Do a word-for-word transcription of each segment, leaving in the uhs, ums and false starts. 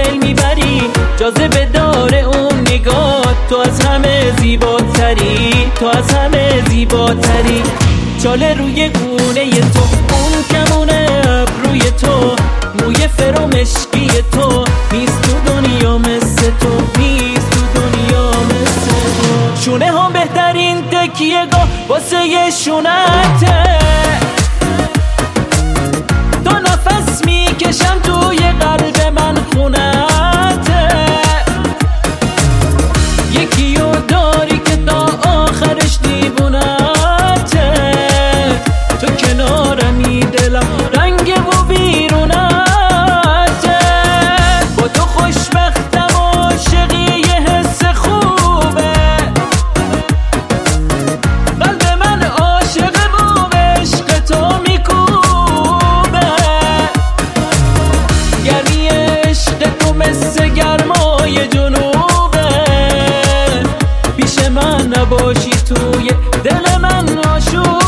دل میبری، جاذبه داره اون نگاه، تو از همه زیباتری، تو از همه زیباتری. چاله روی گونه تو، اون کمونه ابروی تو، موی فرو مشکی تو، نیست تو دنیا مثل تو، نیست تو دنیا مثل تو. شونه هم بهترین تکیه گاه واسه یه شونته، تا نفس میکشم توی قلب من خونته. یکی رو داری که تا آخرش دیوونته، تو کنارمی دلم رنگ و بیرونته. با تو خوشبختم عاشقی یه حس خوبه، قلب من عاشقه و عشق تو میکوبه. گرمی عشق تو مثل گرمای جنوبه، پیش من نباشی توی دل من آشوبه.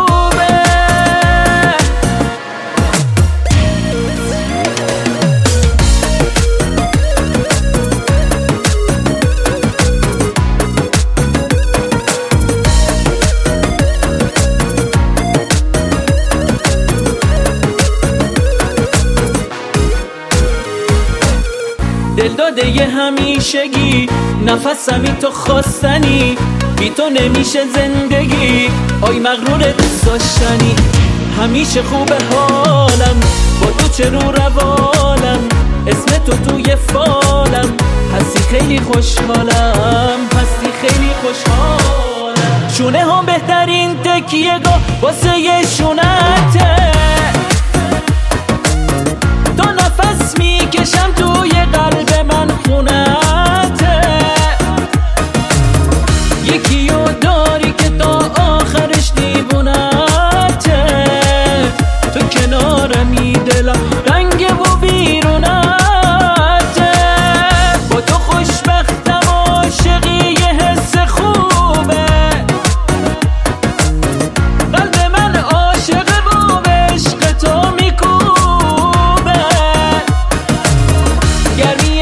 دل داده یه همیشگی، نفسمی تو خواستنی، بی تو نمیشه زندگی، آی مغرور دوست داشتنی. همیشه خوبه حالم با تو، چه رو روالم، اسم تو توی فالم، هستی خیلی خوشحالم، هستی خیلی خوشحالم. شونه هم بهترین تکیه گاه واسه یه شونته، تا نفس میکشم توی قلب من خونته. یکی رو داری که تا آخرش دیوونته، تو کنارمی دلم رنگ و بیرونته. با تو خوشبختم عاشقی یه حس خوبه، قلب من عاشقه و عشق تو میکوبه. گرمی